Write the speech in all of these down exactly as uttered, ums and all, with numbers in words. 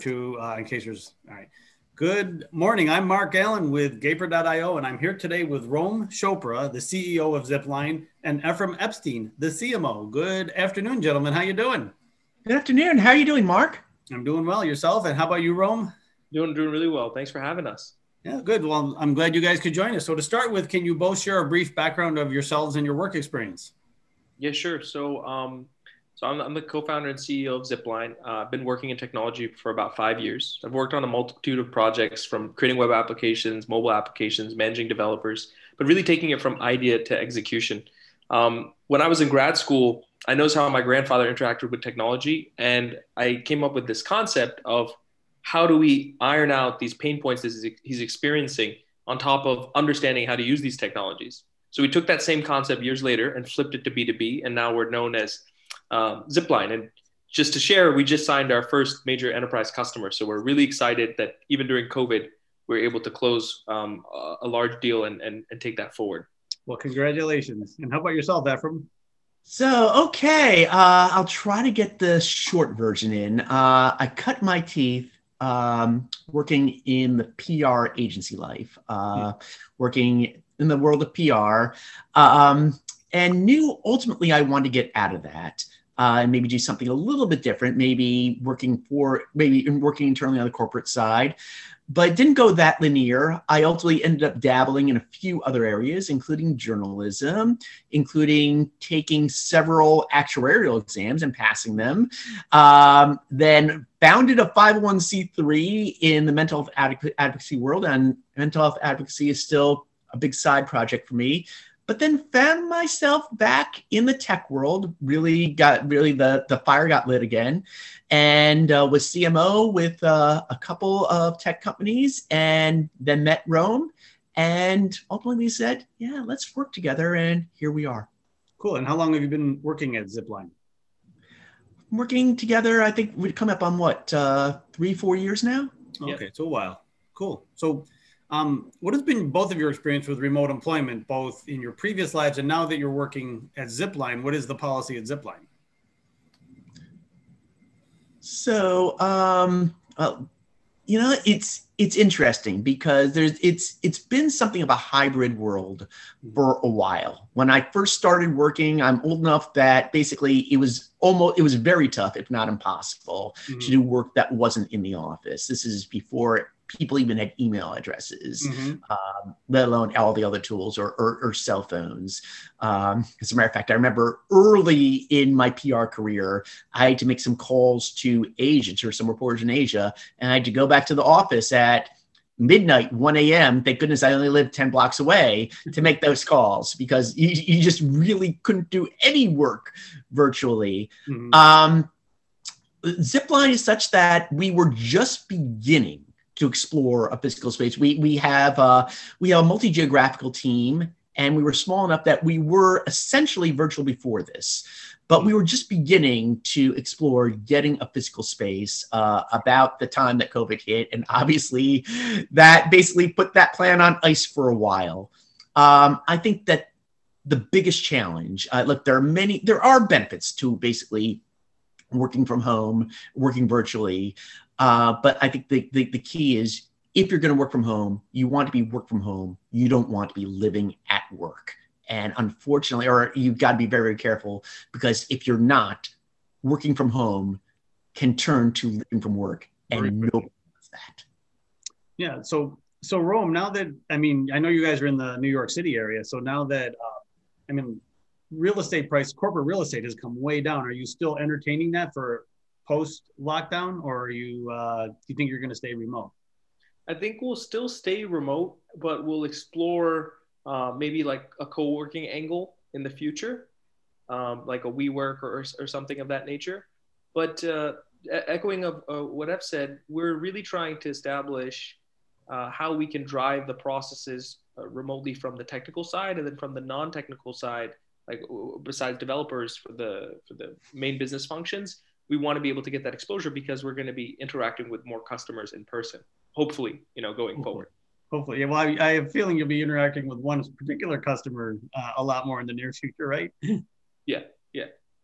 to, uh, in case there's, all right. Good morning. I'm Mark Allen with Gaper dot io, and I'm here today with Rom Chopra, the C E O of Zipline, and Ephraim Epstein, the C M O. Good afternoon, gentlemen. How you doing? Good afternoon. How are you doing, Mark? I'm doing well. Yourself? And how about you, Rom? Doing doing really well. Thanks for having us. Yeah, good. Well, I'm glad you guys could join us. So to start with, can you both share a brief background of yourselves and your work experience? Yeah, sure. So, um, so I'm, I'm the co-founder and C E O of Zipline. Uh, I've been working in technology for about five years. I've worked on a multitude of projects, from creating web applications, mobile applications, managing developers, but really taking it from idea to execution. Um, when I was in grad school, I noticed how my grandfather interacted with technology, and I came up with this concept of how do we iron out these pain points that he's experiencing on top of understanding how to use these technologies. So we took that same concept years later and flipped it to B two B, and now we're known as um, Zipline. And just to share, we just signed our first major enterprise customer. So we're really excited that even during COVID, we're able to close um, a, a large deal and, and, and take that forward. Well, congratulations. And how about yourself, Ephraim? So, okay, uh, I'll try to get the short version in. Uh, I cut my teeth um, working in the P R agency life, uh, working in the world of P R, um, and knew ultimately I wanted to get out of that. Uh, and maybe do something a little bit different, maybe working for, maybe working internally on the corporate side, but it didn't go that linear. I ultimately ended up dabbling in a few other areas, including journalism, including taking several actuarial exams and passing them. Um, then founded a five oh one c three in the mental health advocacy world, and mental health advocacy is still a big side project for me. But then found myself back in the tech world, really got, really the, the fire got lit again, and uh, was C M O with uh, a couple of tech companies, and then met Rom, and ultimately said, yeah, let's work together, and here we are. Cool. And how long have you been working at Zipline? Working together, I think we'd come up on what, uh, three, four years now? Okay, yeah. So a while. Cool. So Um, what has been both of your experience with remote employment, both in your previous lives and now that you're working at Zipline? What is the policy at Zipline? So, um, uh, you know, it's it's interesting because there's it's it's been something of a hybrid world for a while. When I first started working, I'm old enough that basically it was almost it was very tough, if not impossible, mm-hmm. to do work that wasn't in the office. This is before people even had email addresses, mm-hmm. um, let alone all the other tools or, or, or cell phones. Um, as a matter of fact, I remember early in my P R career, I had to make some calls to agents or some reporters in Asia, and I had to go back to the office at midnight, one a.m. Thank goodness I only lived ten blocks away to make those calls, because you, you just really couldn't do any work virtually. Mm-hmm. Um, Zipline is such that we were just beginning to explore a physical space. We we have uh, we have a multi-geographical team, and we were small enough that we were essentially virtual before this, but we were just beginning to explore getting a physical space uh, about the time that COVID hit, and obviously that basically put that plan on ice for a while. Um, I think that the biggest challenge, uh, look, there are many, there are benefits to basically working from home, working virtually. Uh, but I think the, the, the key is, if you're going to work from home, you want to be work from home. You don't want to be living at work. And unfortunately, or you've got to be very, very careful, because if you're not, working from home can turn to living from work, and nobody wants that. Yeah. So, so Rom, now that, I mean, I know you guys are in the New York City area. So now that, uh, I mean, real estate price, corporate real estate has come way down. Are you still entertaining that for post lockdown, or are you, uh, do you think you're going to stay remote? I think we'll still stay remote, but we'll explore uh, maybe like a co-working angle in the future, um, like a WeWork or, or something of that nature. But uh, echoing of uh, what I've said, we're really trying to establish uh, how we can drive the processes uh, remotely from the technical side, and then from the non-technical side, like besides developers for the for the main business functions. We want to be able to get that exposure, because we're going to be interacting with more customers in person, hopefully, you know, going hopefully. forward. Hopefully. Yeah. Well, I, I have a feeling you'll be interacting with one particular customer uh, a lot more in the near future, right? Yeah. Yeah.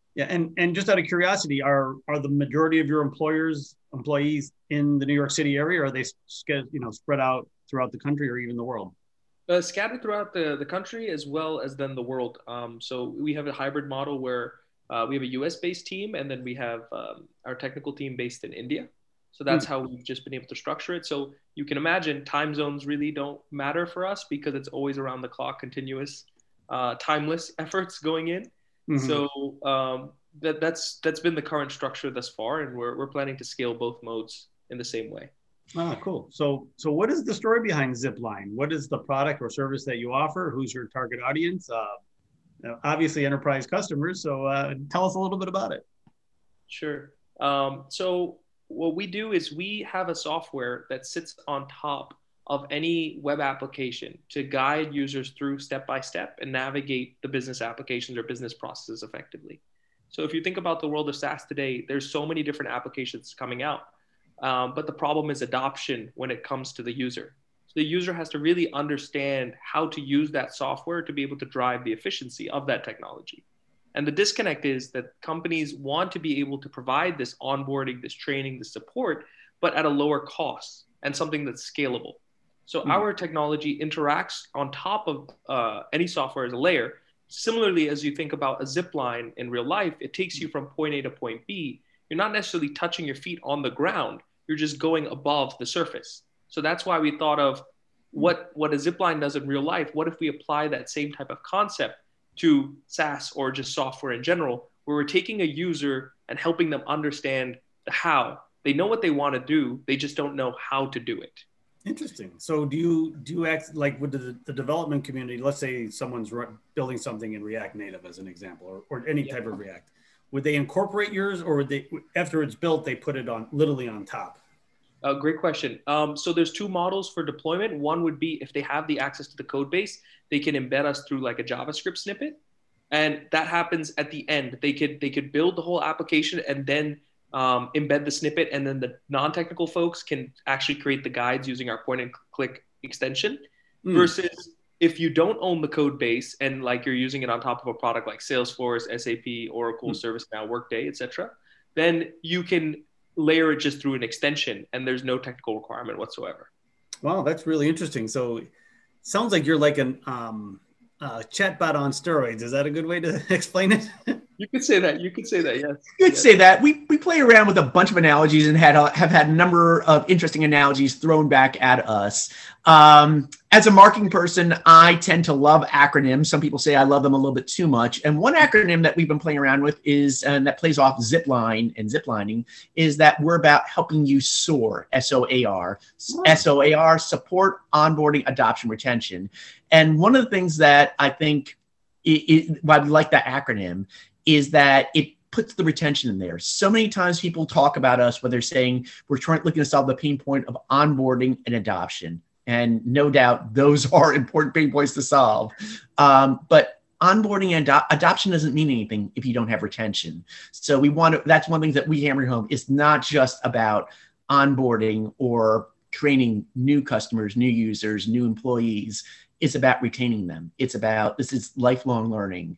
Yeah, and and just out of curiosity, are are the majority of your employers employees in the New York City area, or are they you know spread out throughout the country or even the world? Uh, scattered throughout the, the country as well as then the world. Um, so we have a hybrid model where uh, we have a U S based team, and then we have um, our technical team based in India. So that's Hmm. how we've just been able to structure it. So you can imagine time zones really don't matter for us because it's always around the clock, continuous, uh, timeless efforts going in. Hmm. So um, that, that's that's been the current structure thus far, and we're, we're planning to scale both modes in the same way. Ah, cool. So so what is the story behind Zipline? What is the product or service that you offer? Who's your target audience? Uh, obviously enterprise customers. So uh, tell us a little bit about it. Sure. Um, so what we do is we have a software that sits on top of any web application to guide users through step by step and navigate the business applications or business processes effectively. So if you think about the world of SaaS today, there's so many different applications coming out. Um, but the problem is adoption when it comes to the user. So the user has to really understand how to use that software to be able to drive the efficiency of that technology. And the disconnect is that companies want to be able to provide this onboarding, this training, this support, but at a lower cost and something that's scalable. So Hmm. our technology interacts on top of uh, any software as a layer. Similarly, as you think about a zip line in real life, it takes you from point A to point B. You're not necessarily touching your feet on the ground. You're just going above the surface. So that's why we thought of what, what a zip line does in real life. What if we apply that same type of concept to SaaS or just software in general, where we're taking a user and helping them understand the how. They know what they want to do, they just don't know how to do it. Interesting. So do you do you act like with the, the development community? Let's say someone's building something in React Native as an example, or, or any Yeah. type of React. Would they incorporate yours, or would they, after it's built, they put it on literally on top? Uh, great question. Um, so there's two models for deployment. One would be if they have the access to the code base, they can embed us through like a JavaScript snippet, and that happens at the end. They could they could build the whole application and then um, embed the snippet, and then the non-technical folks can actually create the guides using our point and click extension. Mm. Versus if you don't own the code base and like you're using it on top of a product like Salesforce, S A P, Oracle, Mm. ServiceNow, Workday, et cetera, then you can layer it just through an extension and there's no technical requirement whatsoever. Wow, that's really interesting. So sounds like you're like an um, uh, chatbot on steroids. Is that a good way to explain it? You could say that. You could say that. Yes. You could yes. say that. We we play around with a bunch of analogies and had have had a number of interesting analogies thrown back at us. Um, as a marketing person, I tend to love acronyms. Some people say I love them a little bit too much. And one acronym that we've been playing around with is, and that plays off zipline and ziplining, is that we're about helping you soar, S O A R. S O A R, support, onboarding, adoption, retention. And one of the things that I think it, it, why we like that acronym is that it puts the retention in there. So many times people talk about us where they're saying we're trying looking to solve the pain point of onboarding and adoption. And no doubt those are important pain points to solve. Um, but onboarding and ado- adoption doesn't mean anything if you don't have retention. So we want to, that's one thing that we hammer home. It's not just about onboarding or training new customers, new users, new employees. It's about retaining them. It's about, this is lifelong learning.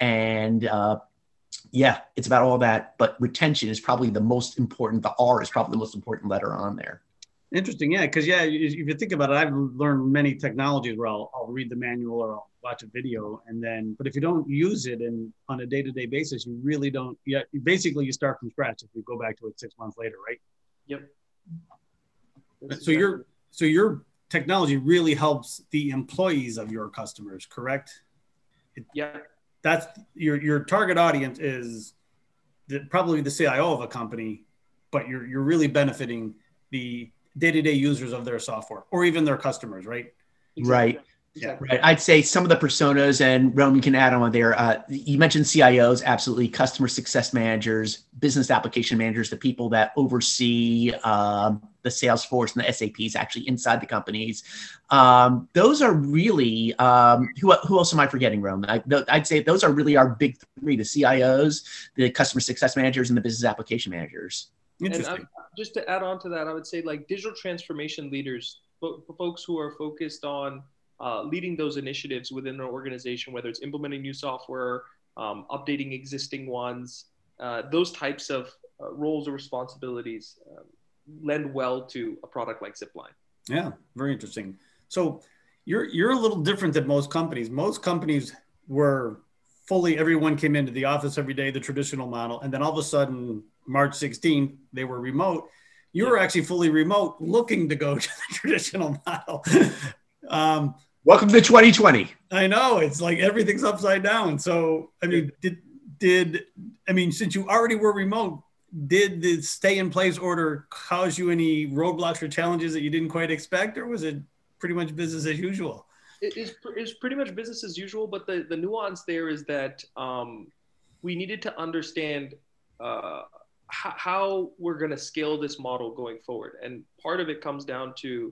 And uh, yeah, it's about all that. But retention is probably the most important. The R is probably the most important letter on there. Interesting. Yeah. Cause yeah, if you think about it, I've learned many technologies where I'll, I'll read the manual or I'll watch a video and then, but if you don't use it in on a day-to-day basis, you really don't, yeah, basically you start from scratch if you go back to it six months later, right? Yep. That's so exactly. your, so your technology really helps the employees of your customers, correct? It, yeah. That's your, your target audience is the, probably the C I O of a company, but you're, you're really benefiting the day-to-day users of their software or even their customers, right? Exactly. Right. Exactly. Right. I'd say some of the personas, and Roman can add on there. Uh, you mentioned C I Os, absolutely. Customer success managers, business application managers, the people that oversee um, the Salesforce and the S A Ps actually inside the companies. Um, those are really, um, who, who else am I forgetting, Roman? I, I'd say those are really our big three, the C I Os, the customer success managers, and the business application managers. Interesting. And I, just to add on to that, I would say like digital transformation leaders, folks who are focused on Uh, leading those initiatives within an organization, whether it's implementing new software, um, updating existing ones. Uh, those types of uh, roles or responsibilities um, lend well to a product like Zipline. Yeah, very interesting. So you're you're a little different than most companies. Most companies were fully, everyone came into the office every day, the traditional model, and then all of a sudden, March sixteenth, they were remote. You yeah. were actually fully remote, looking to go to the traditional model. um, Welcome to twenty twenty. I know, it's like everything's upside down. So, I mean, did did I mean, since you already were remote, did the stay in place order cause you any roadblocks or challenges that you didn't quite expect, or was it pretty much business as usual? It is it's pretty much business as usual, but the, the nuance there is that um, we needed to understand uh, h- how we're going to scale this model going forward. And part of it comes down to,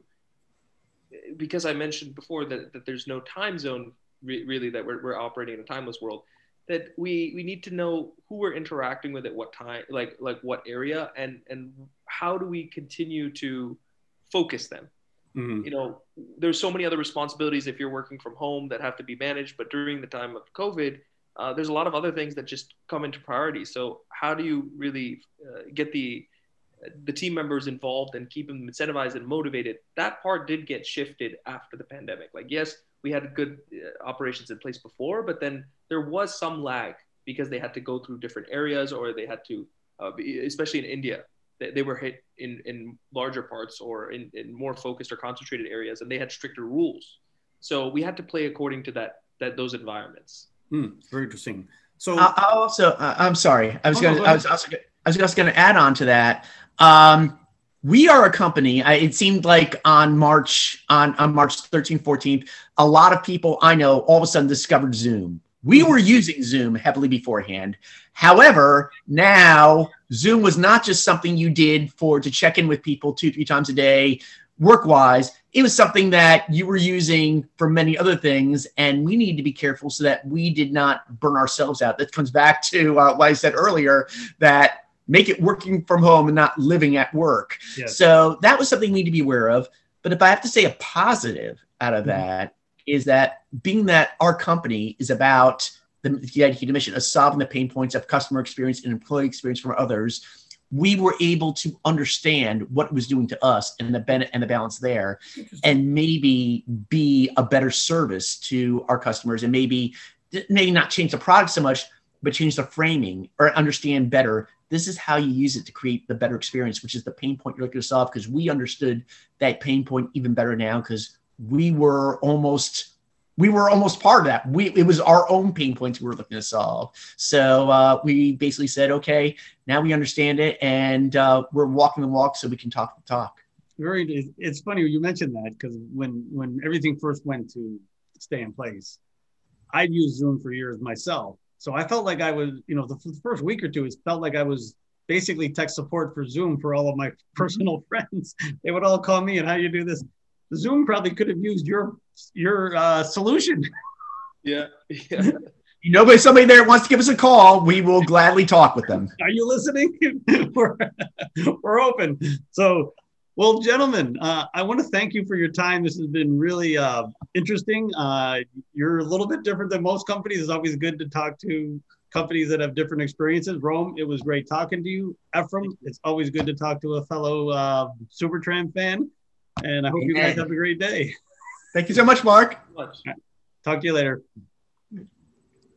because I mentioned before that, that there's no time zone re- really, that we're, we're operating in a timeless world, that we, we need to know who we're interacting with at what time, like like what area, and, and how do we continue to focus them. Mm-hmm. You know, there's so many other responsibilities if you're working from home that have to be managed, but during the time of COVID, uh, there's a lot of other things that just come into priority. So how do you really uh, get the the team members involved and keep them incentivized and motivated? That part did get shifted after the pandemic. Like, yes, we had good uh, operations in place before, but then there was some lag because they had to go through different areas, or they had to, uh, be, especially in India, they were hit in, in larger parts or in, in more focused or concentrated areas, and they had stricter rules. So we had to play according to that, that those environments. Hmm, very interesting. So I also, uh, I'm sorry, I was oh, going to, I was also, I was just going to add on to that. Um, we are a company. I, it seemed like on March, on, on March thirteenth, fourteenth, a lot of people I know all of a sudden discovered Zoom. We were using Zoom heavily beforehand. However, now Zoom was not just something you did for to check in with people two, three times a day, work-wise. It was something that you were using for many other things, and we need to be careful so that we did not burn ourselves out. That comes back to uh, what I said earlier, that make it working from home and not living at work. Yes. So that was something we need to be aware of. But if I have to say a positive out of mm-hmm. that, is that being that our company is about the, the I D mission of solving the pain points of customer experience and employee experience from others, we were able to understand what it was doing to us and the benefit and the balance there, and maybe be a better service to our customers, and maybe maybe not change the product so much, but change the framing or understand better. This is how you use it to create the better experience, which is the pain point you're looking to solve, because we understood that pain point even better now, because we were almost we were almost part of that. We it was our own pain points we were looking to solve. So uh, we basically said, okay, now we understand it, and uh, we're walking the walk so we can talk the talk. Very. It's funny you mentioned that, because when when everything first went to stay in place, I'd used Zoom for years myself. So I felt like I was, you know, the, the first week or two, it felt like I was basically tech support for Zoom for all of my personal friends. They would all call me, and how do you do this? Zoom probably could have used your your uh, solution. Yeah, yeah. You know, if somebody there wants to give us a call, we will gladly talk with them. Are you listening? we're, we're open. So, well, gentlemen, uh, I want to thank you for your time. This has been really uh, interesting. Uh, you're a little bit different than most companies. It's always good to talk to companies that have different experiences. Rome, it was great talking to you. Ephraim, it's always good to talk to a fellow uh, Supertramp fan. And I hope Amen. You guys have a great day. Thank you so much, Mark. Talk to you later.